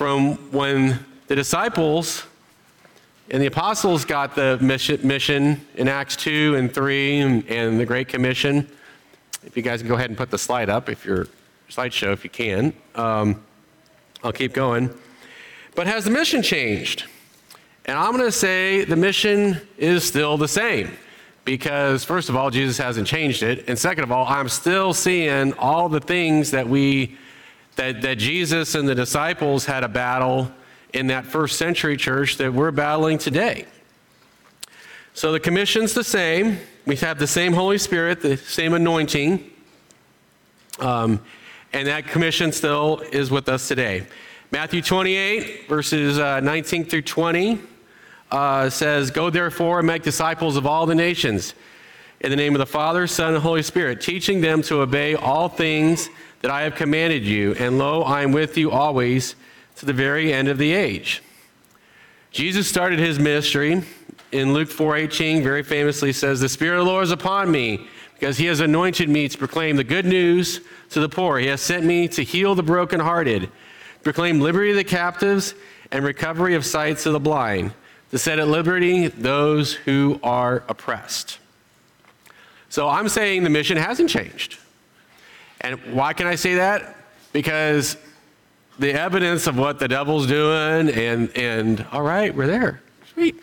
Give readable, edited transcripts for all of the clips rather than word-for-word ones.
from when the disciples and the apostles got the mission in Acts 2 and 3 and the Great Commission. If you guys can go ahead and put the slide up, slideshow if you can. I'll keep going. But has the mission changed? And I'm going to say the mission is still the same because, first of all, Jesus hasn't changed it. And second of all, I'm still seeing all the things that that Jesus and the disciples had a battle in that first century church that we're battling today. So the commission's the same. We have the same Holy Spirit, the same anointing. And that commission still is with us today. Matthew 28, verses 19 through 20 says, "Go therefore and make disciples of all the nations, in the name of the Father, Son, and Holy Spirit, teaching them to obey all things that I have commanded you. And lo, I am with you always to the very end of the age." Jesus started his ministry in Luke 4:18, very famously says, "The Spirit of the Lord is upon me, because he has anointed me to proclaim the good news to the poor. He has sent me to heal the brokenhearted, proclaim liberty to the captives and recovery of sight to the blind, to set at liberty those who are oppressed." So I'm saying the mission hasn't changed. And why can I say that? Because the evidence of what the devil's doing and all right, we're there. Sweet.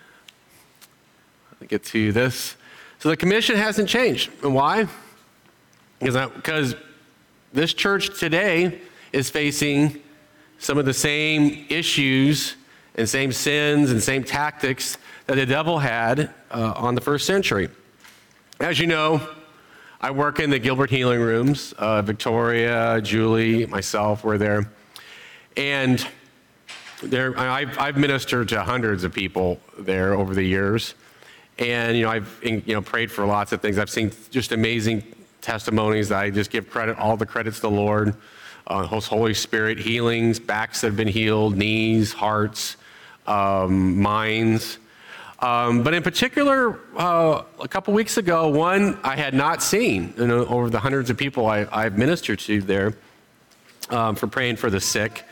I'll get to this. So the commission hasn't changed. And why? Because this church today is facing some of the same issues and same sins and same tactics that the devil had on the first century. As you know, I work in the Gilbert Healing Rooms. Victoria, Julie, myself were there. And I've ministered to hundreds of people there over the years. And, I've prayed for lots of things. I've seen just amazing testimonies. I just give all the credits to the Lord. Holy Spirit healings, backs that have been healed, knees, hearts, minds. But in particular, a couple weeks ago, one I had not seen over the hundreds of people I've ministered to there for praying for the sick.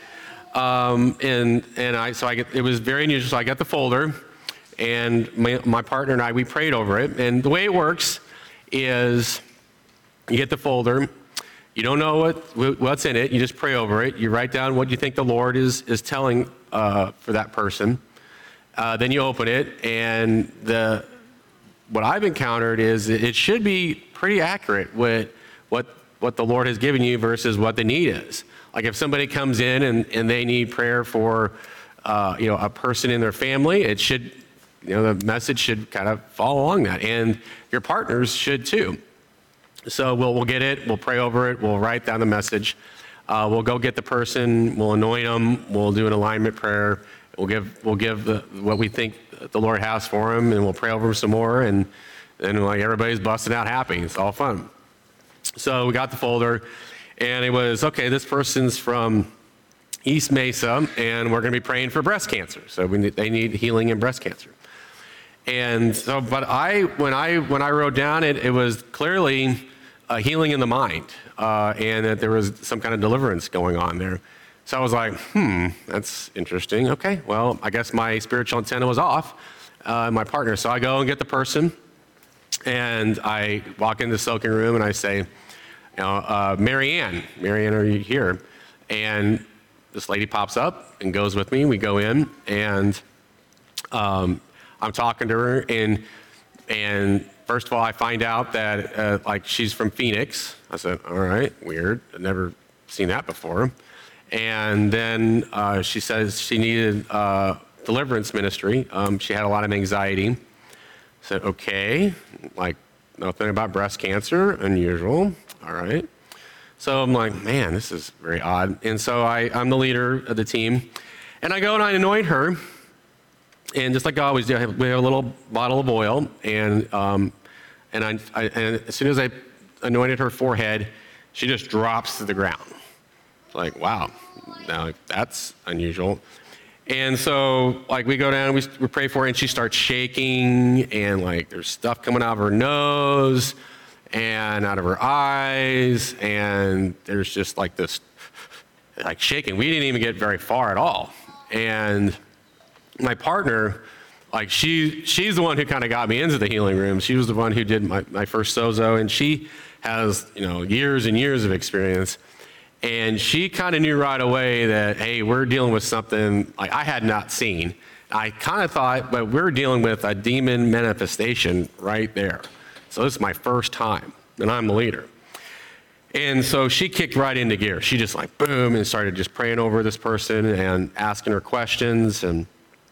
It was very unusual. So I got the folder, and my partner and I, we prayed over it. And the way it works is you get the folder. You don't know what's in it. You just pray over it. You write down what you think the Lord is telling for that person. Then you open it, and what I've encountered is it should be pretty accurate with what the Lord has given you versus what the need is. Like if somebody comes in and they need prayer for a person in their family, it should, the message should kind of follow along that, and your partners should too. So we'll get it, we'll pray over it, we'll write down the message, we'll go get the person, we'll anoint them, we'll do an alignment prayer, we'll give what we think the Lord has for them, and we'll pray over them some more, and then everybody's busting out happy. It's all fun. So we got the folder, and it was, okay, this person's from East Mesa, and we're going to be praying for breast cancer. So they need healing in breast cancer. And so, but when I wrote down it was clearly healing in the mind, and that there was some kind of deliverance going on there. So I was like, that's interesting. Okay, well, I guess my spiritual antenna was off, my partner. So I go and get the person, and I walk into the soaking room, and I say, Mary Ann, are you here? And this lady pops up and goes with me. We go in, and I'm talking to her, and first of all, I find out that she's from Phoenix. I said, all right, weird. I've never seen that before. And then she says she needed deliverance ministry. She had a lot of anxiety. I said, okay, nothing about breast cancer, unusual. All right. So I'm like, man, this is very odd. And so I'm the leader of the team. And I go and I anoint her. And just like I always do, we have a little bottle of oil. And as soon as I anointed her forehead, she just drops to the ground. Like, wow, now that's unusual. And so we go down, we pray for her, and she starts shaking, and there's stuff coming out of her nose and out of her eyes, and there's just this like shaking. We didn't even get very far at all. And my partner, like she's the one who kind of got me into the healing room. She was the one who did my first sozo, and she has, years and years of experience. And she kind of knew right away that, hey, we're dealing with something like I had not seen. I kind of thought, but we're dealing with a demon manifestation right there. So this is my first time, and I'm the leader. And so she kicked right into gear. She just like boom and started just praying over this person and asking her questions, and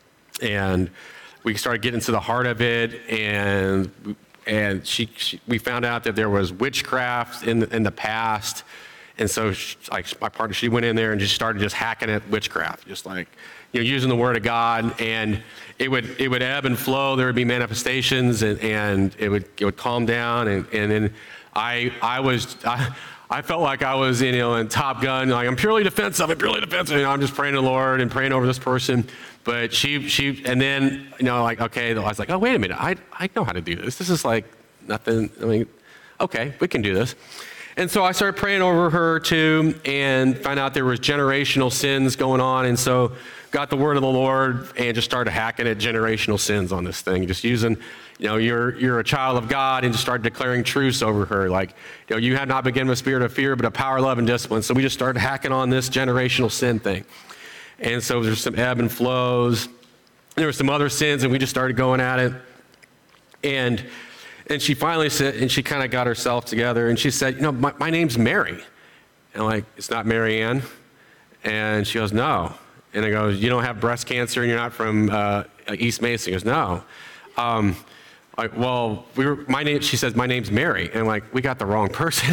we started getting to the heart of it. And we found out that there was witchcraft in the past. And so my partner, she went in there and just started just hacking at witchcraft, just like, using the word of God, and it would ebb and flow. There would be manifestations, and it would calm down, and then I felt like I was, in Top Gun, like I'm purely defensive. I'm just praying to the Lord and praying over this person. But she, and then, okay, I was like, oh, wait a minute, I know how to do this. This is like nothing, okay, we can do this. And so I started praying over her too, and found out there was generational sins going on, and so got the word of the Lord and just started hacking at generational sins on this thing, just using, you're a child of God, and just started declaring truths over her, like, you have not been given a spirit of fear, but a power, love, and discipline. So we just started hacking on this generational sin thing. And so there's some ebb and flows. There were some other sins, and we just started going at it. And she finally said, and she kind of got herself together, and she said, my name's Mary. And I'm like, it's not Mary Ann? And she goes, no. And I go, you don't have breast cancer, and you're not from East Mesa? She goes, no. She says, my name's Mary. And I'm like, we got the wrong person.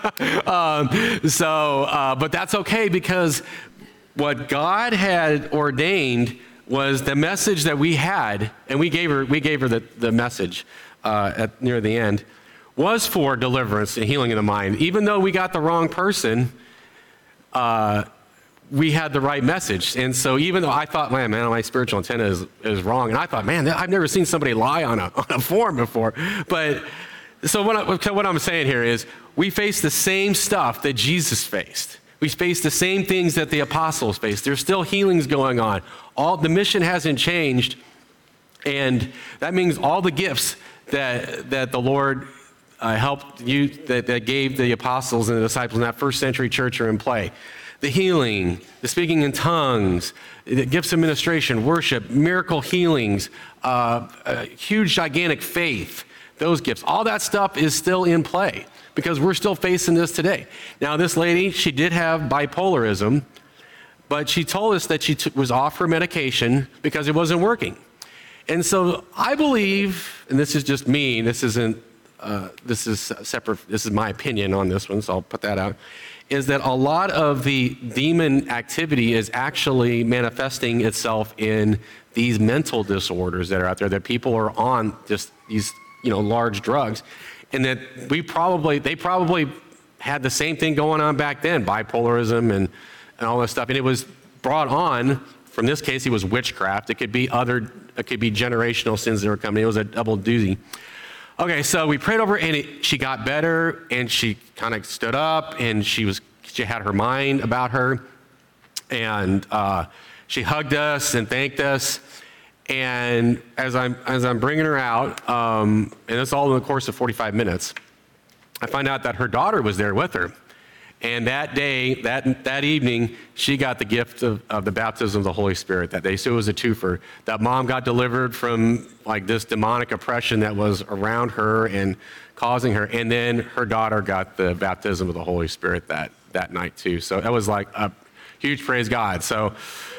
But that's okay, because what God had ordained was the message that we had, and we gave her the message near the end, was for deliverance and healing of the mind. Even though we got the wrong person, we had the right message. And so even though I thought, man, my spiritual antenna is wrong, and I thought, man, I've never seen somebody lie on a form before. But so what I'm saying here is, we face the same stuff that Jesus faced. We face the same things that the apostles faced. There's still healings going on. The mission hasn't changed, and that means all the gifts that the Lord helped you, that gave the apostles and the disciples in that first century church are in play. The healing, the speaking in tongues, the gifts of administration, worship, miracle healings, huge, gigantic faith, those gifts, all that stuff is still in play, because we're still facing this today. Now, this lady, she did have bipolarism, but she told us that she was off her medication because it wasn't working. And so I believe, and this is just me, this is separate, this is my opinion on this one, so I'll put that out, is that a lot of the demon activity is actually manifesting itself in these mental disorders that are out there, that people are on just these, large drugs, and that they probably had the same thing going on back then, bipolarism and all this stuff, and it was brought on. From this case, it was witchcraft. It could be generational sins that were coming. It was a double doozy. Okay, so we prayed over, and she got better, and she kind of stood up, and she had her mind about her, and she hugged us and thanked us. And as I'm bringing her out, and it's all in the course of 45 minutes, I find out that her daughter was there with her. And that day, that evening, she got the gift of the baptism of the Holy Spirit that day. So it was a twofer. That mom got delivered from like this demonic oppression that was around her and causing her. And then her daughter got the baptism of the Holy Spirit that night too. So that was like a huge praise God. So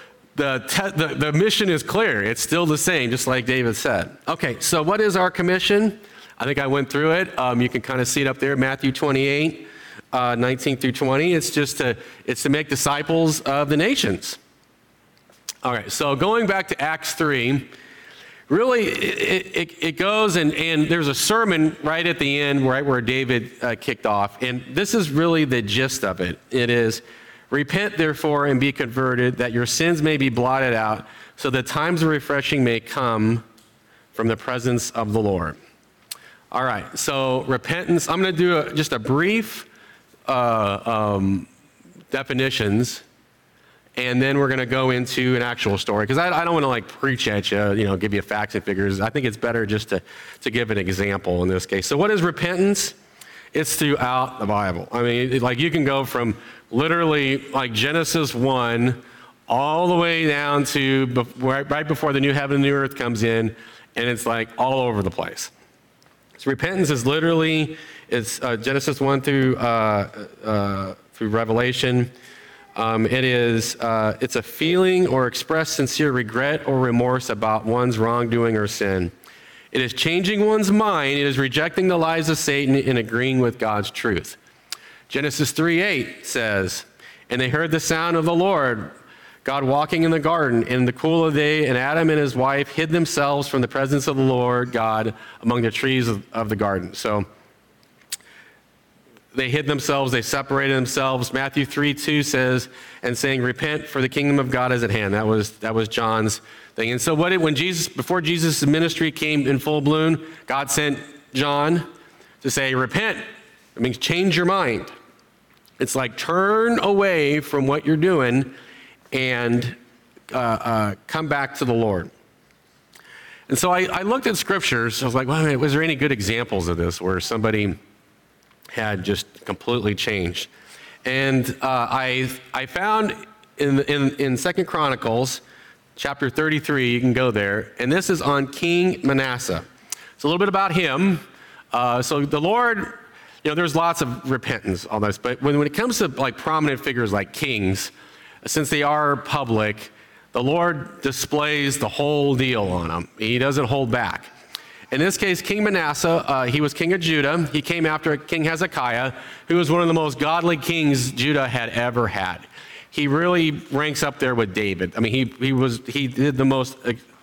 the mission is clear. It's still the same, just like David said. Okay, so what is our commission? I think I went through it. You can kind of see it up there, Matthew 28. 19 through 20, it's to make disciples of the nations. All right, so going back to Acts 3, really it goes, and there's a sermon right at the end, right where David kicked off, and this is really the gist of it. It is, repent therefore and be converted, that your sins may be blotted out, so that times of refreshing may come from the presence of the Lord. All right, so repentance, I'm going to do just a brief definitions, and then we're going to go into an actual story, because I don't want to like preach at you, give you facts and figures. I think it's better just to give an example in this case. So what is repentance? It's throughout the Bible. I mean, like you can go from literally like Genesis 1 all the way down to right before the new heaven and new earth comes in, and it's like all over the place. So repentance is literally, it's Genesis 1 through Revelation. It's a feeling or expressed sincere regret or remorse about one's wrongdoing or sin. It is changing one's mind. It is rejecting the lies of Satan and agreeing with God's truth. Genesis 3:8 says, "And they heard the sound of the Lord, God walking in the garden in the cool of the day, and Adam and his wife hid themselves from the presence of the Lord God among the trees of the garden." So they hid themselves, they separated themselves. Matthew 3:2 says, "And saying, repent, for the kingdom of God is at hand." That was John's thing. And so before Jesus' ministry came in full bloom, God sent John to say, repent. It means change your mind. It's like turn away from what you're doing and come back to the Lord. And so I looked at scriptures. I was like, well, was there any good examples of this where somebody had just completely changed? And I found in 2 Chronicles chapter 33, you can go there, and this is on King Manasseh. It's a little bit about him. So the Lord, there's lots of repentance on this, but when it comes to like prominent figures like kings, since they are public, the Lord displays the whole deal on them. He doesn't hold back. In this case, King Manasseh, he was king of Judah. He came after King Hezekiah, who was one of the most godly kings Judah had ever had. He really ranks up there with David. I mean, he did the most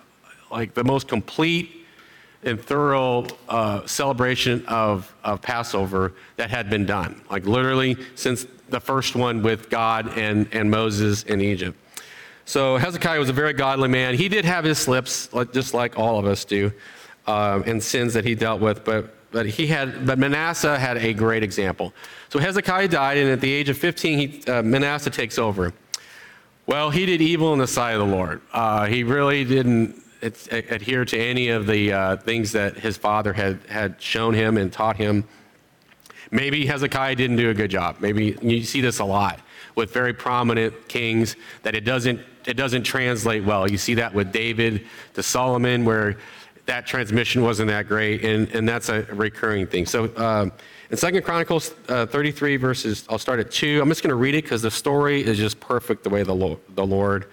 complete and thorough celebration of Passover that had been done. Like literally since the first one with God and Moses in Egypt. So Hezekiah was a very godly man. He did have his slips, just like all of us do, and sins that he dealt with, but Manasseh had a great example. So Hezekiah died, and at the age of 15, Manasseh takes over. Well, he did evil in the sight of the Lord. He really didn't adhere to any of the things that his father had shown him and taught him. Maybe Hezekiah didn't do a good job. Maybe you see this a lot with very prominent kings, that it doesn't translate well. You see that with David to Solomon, where that transmission wasn't that great, and that's a recurring thing. So in 2 Chronicles 33 verses, I'll start at 2. I'm just going to read it because the story is just perfect the way the Lord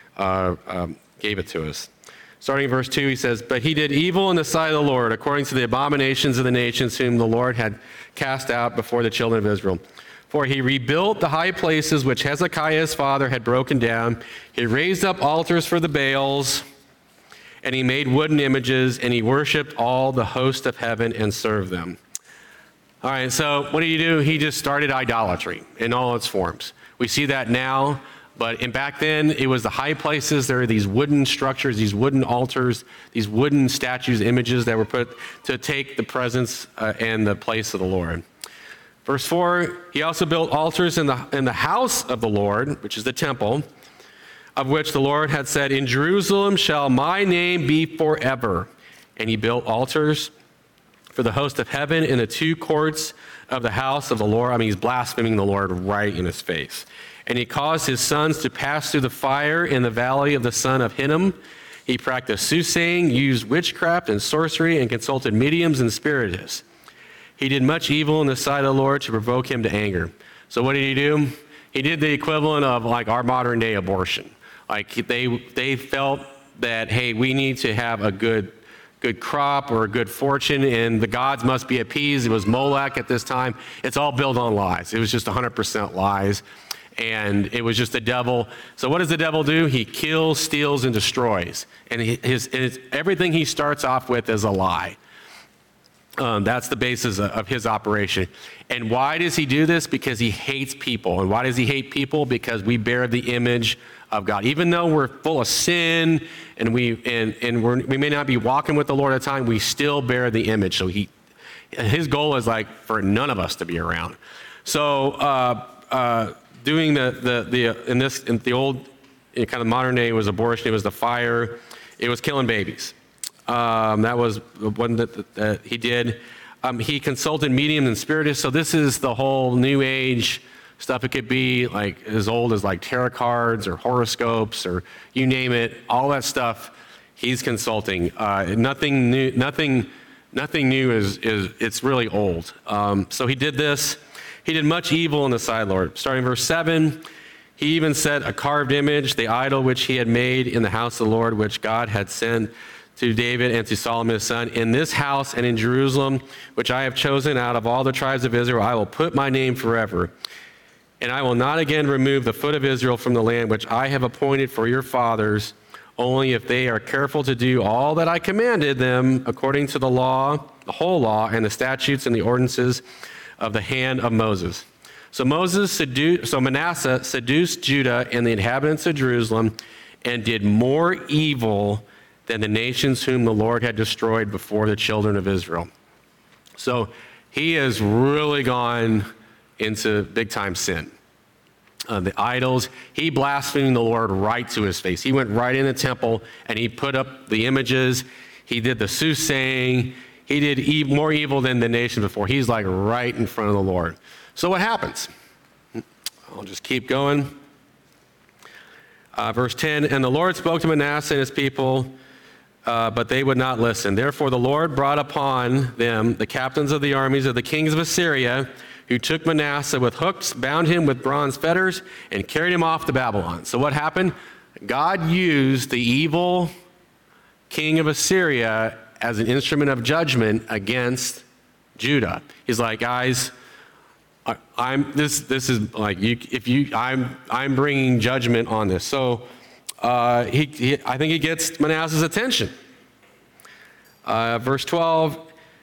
gave it to us. Starting in verse 2, he says, "But he did evil in the sight of the Lord, according to the abominations of the nations whom the Lord had cast out before the children of Israel. For he rebuilt the high places which Hezekiah his father had broken down. He raised up altars for the Baals, and he made wooden images, and he worshiped all the host of heaven and served them." All right, so what do? He just started idolatry in all its forms. We see that now, but back then it was the high places. There are these wooden structures, these wooden altars, these wooden statues, images that were put to take the presence and the place of the Lord. Verse 4, he also built altars in the house of the Lord, which is the temple, of which the Lord had said, "In Jerusalem shall my name be forever." And he built altars for the host of heaven in the 2 courts of the house of the Lord. I mean, he's blaspheming the Lord right in his face. And he caused his sons to pass through the fire in the valley of the son of Hinnom. He practiced soothsaying, used witchcraft and sorcery, and consulted mediums and spiritists. He did much evil in the sight of the Lord to provoke him to anger. So what did he do? He did the equivalent of like our modern day abortion. Like they felt that, hey, we need to have a good crop or a good fortune, and the gods must be appeased. It was Molech at this time. It's all built on lies. It was just 100% lies, and it was just the devil. So what does the devil do? He kills, steals, and destroys. And everything he starts off with is a lie. That's the basis of his operation. And why does he do this? Because he hates people. And why does he hate people? Because we bear the image of God. Even though we're full of sin and we may not be walking with the Lord at the time, we still bear the image. So his goal is like for none of us to be around. So doing in the old, in kind of modern day, it was abortion. It was the fire. It was killing babies. That was one that he did. He consulted mediums and spiritists. So this is the whole New Age stuff. It could be like as old as like tarot cards or horoscopes or you name it. All that stuff he's consulting. Nothing new. Nothing new is it's really old. So he did this. He did much evil in the sight of the Lord. Starting verse 7, he even set a carved image, the idol which he had made in the house of the Lord, which God had sent to David and to Solomon his son. In this house and in Jerusalem, which I have chosen out of all the tribes of Israel, I will put my name forever. And I will not again remove the foot of Israel from the land which I have appointed for your fathers, only if they are careful to do all that I commanded them according to the law, the whole law, and the statutes and the ordinances of the hand of Moses. So Manasseh seduced Judah and the inhabitants of Jerusalem and did more evil than the nations whom the Lord had destroyed before the children of Israel. So he has really gone into big-time sin. The idols, he blasphemed the Lord right to his face. He went right in the temple and he put up the images. He did the soothsaying. He did more evil than the nation before. He's like right in front of the Lord. So what happens? I'll just keep going. Verse 10, and the Lord spoke to Manasseh and his people, but they would not listen. Therefore the Lord brought upon them the captains of the armies of the kings of Assyria, who took Manasseh with hooks, bound him with bronze fetters, and carried him off to Babylon. So what happened? God used the evil king of Assyria as an instrument of judgment against Judah. He's like, guys, this is like I'm bringing judgment on this. So I think he gets Manasseh's attention. Verse 12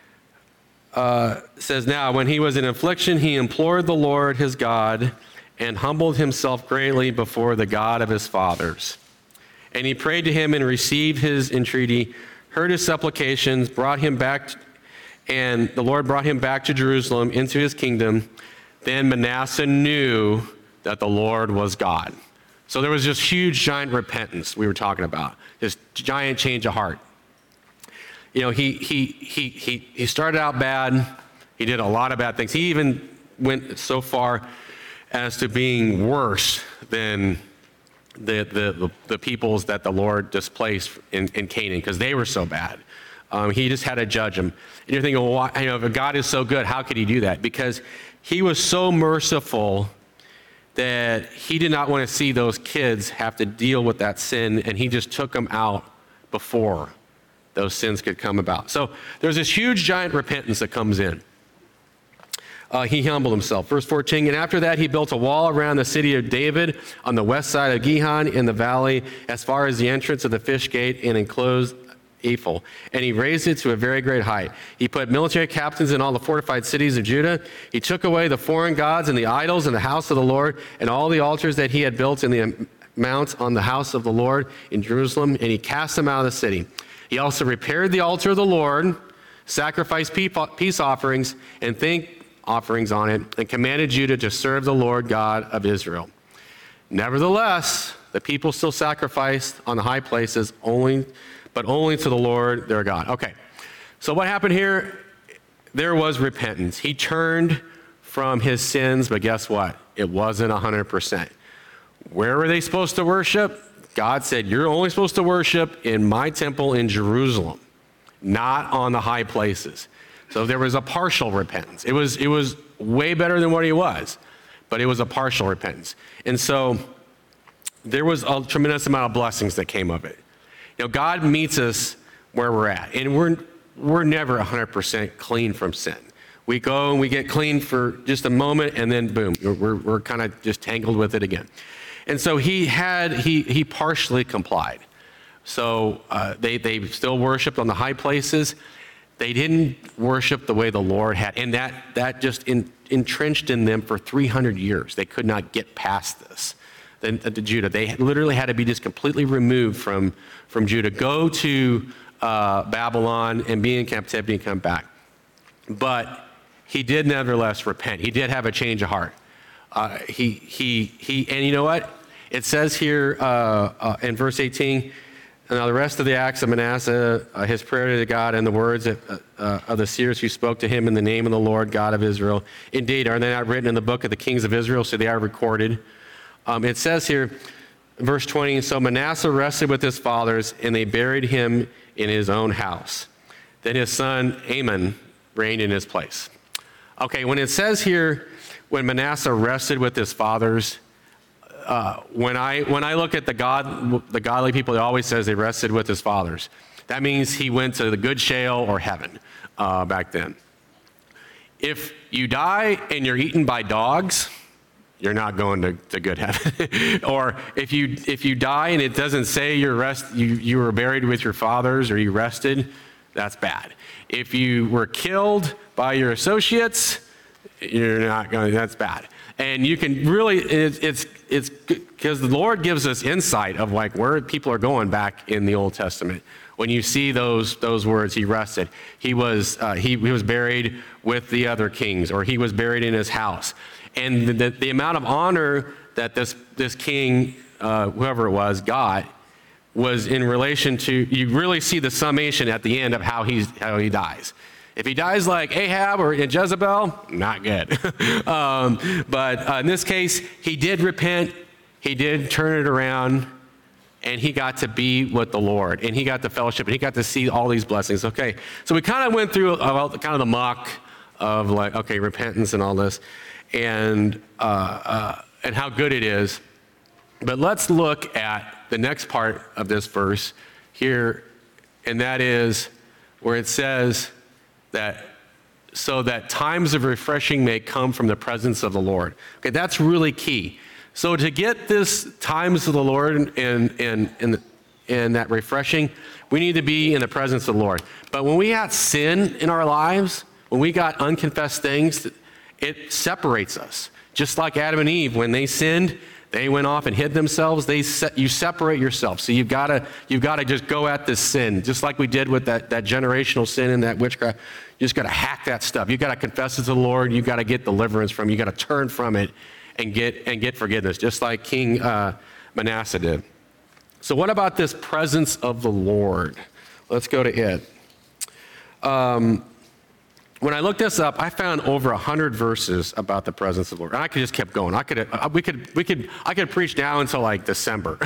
says, now when he was in affliction, he implored the Lord his God and humbled himself greatly before the God of his fathers. And he prayed to him and received his entreaty, heard his supplications, brought him back, and the Lord brought him back to Jerusalem into his kingdom. Then Manasseh knew that the Lord was God. So there was this huge, giant repentance we were talking about, this giant change of heart. You know, he started out bad. He did a lot of bad things. He even went so far as to being worse than the peoples that the Lord displaced in Canaan, because they were so bad. He just had to judge them. And you're thinking, well, if God is so good, how could he do that? Because he was so merciful that he did not want to see those kids have to deal with that sin, and he just took them out before those sins could come about. So there's this huge, giant repentance that comes in. He humbled himself. Verse 14, and after that he built a wall around the city of David on the west side of Gihon in the valley as far as the entrance of the fish gate and enclosed Ephel. And he raised it to a very great height. He put military captains in all the fortified cities of Judah. He took away the foreign gods and the idols in the house of the Lord and all the altars that he had built in the mounts on the house of the Lord in Jerusalem, and he cast them out of the city. He also repaired the altar of the Lord, sacrificed peace offerings and thank offerings on it, and commanded Judah to serve the Lord God of Israel. Nevertheless, the people still sacrificed on the high places, but only to the Lord their God. Okay, so what happened here? There was repentance. He turned from his sins, but guess what? It wasn't 100%. Where were they supposed to worship? God said, you're only supposed to worship in my temple in Jerusalem, not on the high places. So there was a partial repentance. It was way better than what he was, but it was a partial repentance. And so there was a tremendous amount of blessings that came of it. You know, God meets us where we're at, and we're never 100% clean from sin. We go and we get clean for just a moment, and then boom, we're kind of just tangled with it again. And so he partially complied. So they still worshiped on the high places. They didn't worship the way the Lord had, and that just entrenched in them for 300 years. They could not get past this. Then to Judah, they literally had to be just completely removed from Judah, go to Babylon and be in captivity and come back. But he did nevertheless repent. He did have a change of heart. And you know what? It says here in verse 18, now the rest of the acts of Manasseh, his prayer to God and the words of the seers who spoke to him in the name of the Lord God of Israel. Indeed, are they not written in the book of the kings of Israel? So they are recorded. It says here, verse 20, so Manasseh rested with his fathers, and they buried him in his own house. Then his son Amon reigned in his place. Okay, when it says here, when Manasseh rested with his fathers, when I look at the godly people, it always says they rested with his fathers. That means he went to the good shale or heaven back then. If you die and you're eaten by dogs, you're not going to good heaven. Or if you die and it doesn't say you were buried with your fathers or you rested, that's bad. If you were killed by your associates, you're not going. That's bad. And you can really, it's because the Lord gives us insight of like where people are going back in the Old Testament. When you see those words, he rested. He was buried with the other kings, or he was buried in his house. And the amount of honor that this king, whoever it was, got was in relation to, you really see the summation at the end of how he dies. If he dies like Ahab or Jezebel, not good. But in this case, he did repent, he did turn it around, and he got to be with the Lord, and he got the fellowship, and he got to see all these blessings. Okay, so we kind of went through about kind of the muck of like, okay, repentance and all this, and how good it is. But let's look at the next part of this verse here, and that is where it says, that so that times of refreshing may come from the presence of the Lord. Okay, that's really key. So to get this times of the Lord and that refreshing, we need to be in the presence of the Lord. But when we got sin in our lives, when we got unconfessed things, it separates us. Just like Adam and Eve, when they sinned, they went off and hid themselves. You separate yourself. So you've got to just go at this sin, just like we did with that generational sin and that witchcraft. You just got to hack that stuff. You got to confess it to the Lord. You got to get deliverance from it. You got to turn from it and get forgiveness, just like King Manasseh did. So what about this presence of the Lord? Let's go to it. When I looked this up, I found over 100 verses about the presence of the Lord. And I could just keep going. I could preach now until like December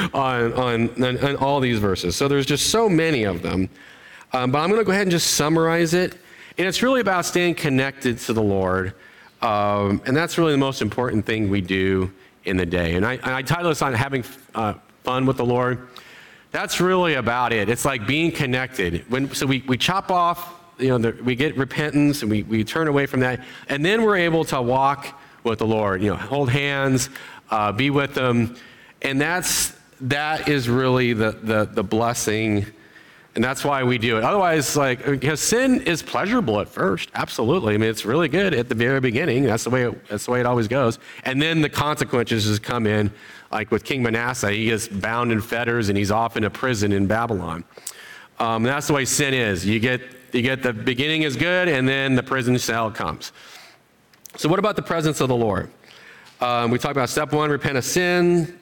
on all these verses. So there's just so many of them. But I'm going to go ahead and just summarize it. And it's really about staying connected to the Lord. And that's really the most important thing we do in the day. And I title this on having fun with the Lord. That's really about it. It's like being connected. So we chop off, we get repentance and we turn away from that. And then we're able to walk with the Lord, hold hands, be with them. And that is really the blessing. And that's why we do it. Otherwise, because sin is pleasurable at first. Absolutely. I mean, it's really good at the very beginning. That's the way it always goes. And then the consequences just come in. Like with King Manasseh, he is bound in fetters and he's off in a prison in Babylon. That's the way sin is. You get the beginning is good, and then the prison cell comes. So what about the presence of the Lord? We talked about step one, repent of sin.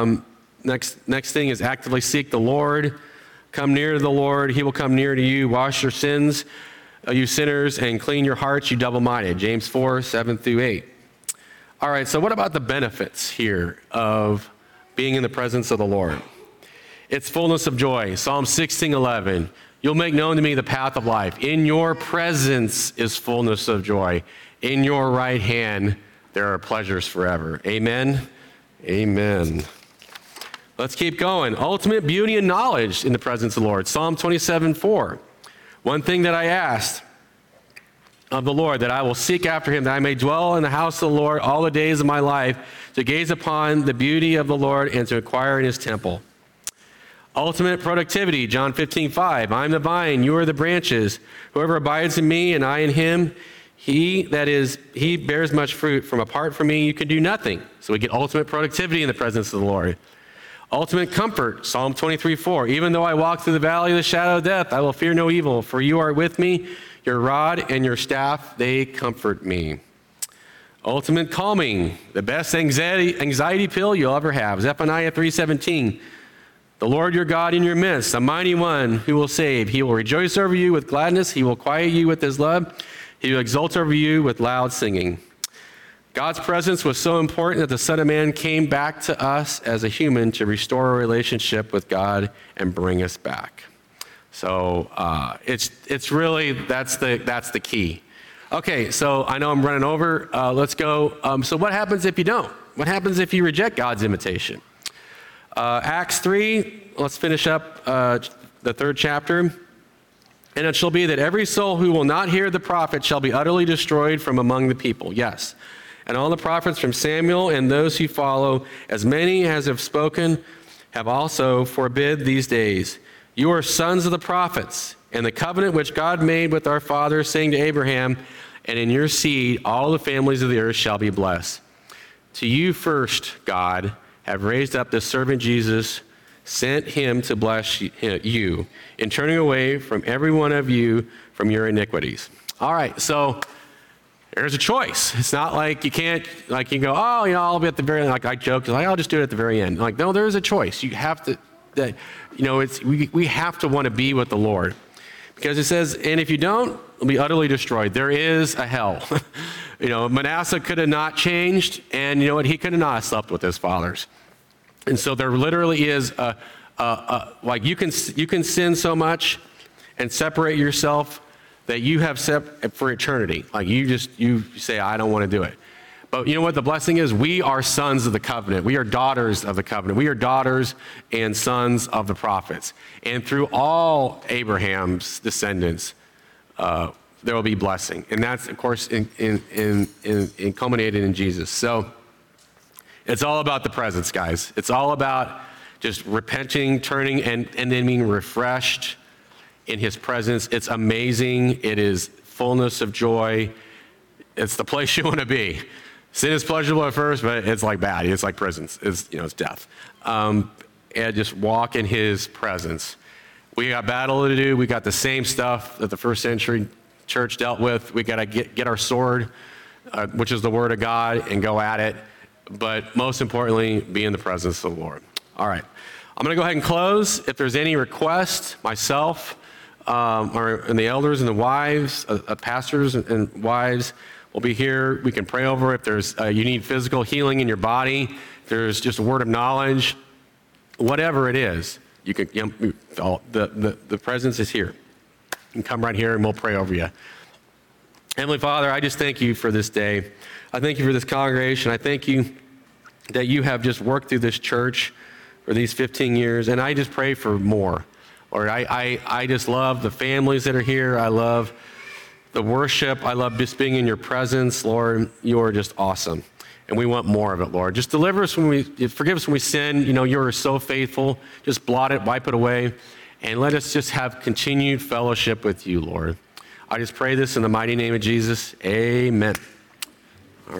Next thing is actively seek the Lord. Come near to the Lord. He will come near to you. Wash your sins, you sinners, and clean your hearts, you double-minded. James 4, 7 through 8. All right, so what about the benefits here of being in the presence of the Lord? It's fullness of joy. Psalm 16:11. You'll make known to me the path of life. In your presence is fullness of joy. In your right hand, there are pleasures forever. Amen? Amen. Let's keep going. Ultimate beauty and knowledge in the presence of the Lord. Psalm 27:4. One thing that I asked of the Lord, that I will seek after him, that I may dwell in the house of the Lord all the days of my life, to gaze upon the beauty of the Lord and to inquire in his temple. Ultimate productivity, John 15:5. I am the vine, you are the branches. Whoever abides in me and I in him, he bears much fruit. From apart from me, you can do nothing. So we get ultimate productivity in the presence of the Lord. Ultimate comfort, Psalm 23:4. Even though I walk through the valley of the shadow of death, I will fear no evil, for you are with me. Your rod and your staff, they comfort me. ultimate calming, the best anxiety pill you'll ever have. Zephaniah 3:17. The Lord your God in your midst, a mighty one who will save. He will rejoice over you with gladness. He will quiet you with his love. He will exult over you with loud singing. God's presence was so important that the Son of Man came back to us as a human to restore a relationship with God and bring us back. So it's really, that's the key. Okay, so I know I'm running over. Let's go. So what happens if you don't? What happens if you reject God's invitation? Acts 3, let's finish up the third chapter. And it shall be that every soul who will not hear the prophet shall be utterly destroyed from among the people. Yes. And all the prophets from Samuel and those who follow, as many as have spoken, have also forbid these days. You are sons of the prophets, and the covenant which God made with our fathers, saying to Abraham, and in your seed all the families of the earth shall be blessed. To you first, God, have raised up this servant Jesus, sent him to bless you, in turning away from every one of you from your iniquities. All right, so there's a choice. It's not like you can't, like you go, oh, I'll be at the very end. Like I joke, I'll just do it at the very end. Like, no, there's a choice. You have to, we have to want to be with the Lord. Because it says, and if you don't, you'll be utterly destroyed. There is a hell. Manasseh could have not changed, and you know what? He could have not slept with his fathers. And so there literally is like you can sin so much and separate yourself that you have set for eternity. Like you say, I don't want to do it. But you know what the blessing is? We are sons of the covenant. We are daughters of the covenant. We are daughters and sons of the prophets. And through all Abraham's descendants, there will be blessing. And that's, of course, in culminated in Jesus. So it's all about the presence, guys. It's all about just repenting, turning, and then being refreshed in his presence. It's amazing. It is fullness of joy. It's the place you want to be. Sin is pleasurable at first, but it's like bad. It's like prisons. It's death. And just walk in his presence. We got battle to do. We got the same stuff that the first century church dealt with. We got to get our sword, which is the word of God, and go at it. But most importantly, be in the presence of the Lord. All right. I'm going to go ahead and close. If there's any requests, myself, and the elders and the wives, pastors and wives will be here. We can pray over if there's you need physical healing in your body. If there's just a word of knowledge, whatever it is, you can. The presence is here. You can come right here and we'll pray over you. Heavenly Father, I just thank you for this day. I thank you for this congregation. I thank you that you have just worked through this church for these 15 years, and I just pray for more. Lord, I just love the families that are here. I love the worship. I love just being in your presence. Lord, you are just awesome, and we want more of it, Lord. Just deliver us forgive us when we sin. You are so faithful. Just blot it, wipe it away, and let us just have continued fellowship with you, Lord. I just pray this in the mighty name of Jesus. Amen.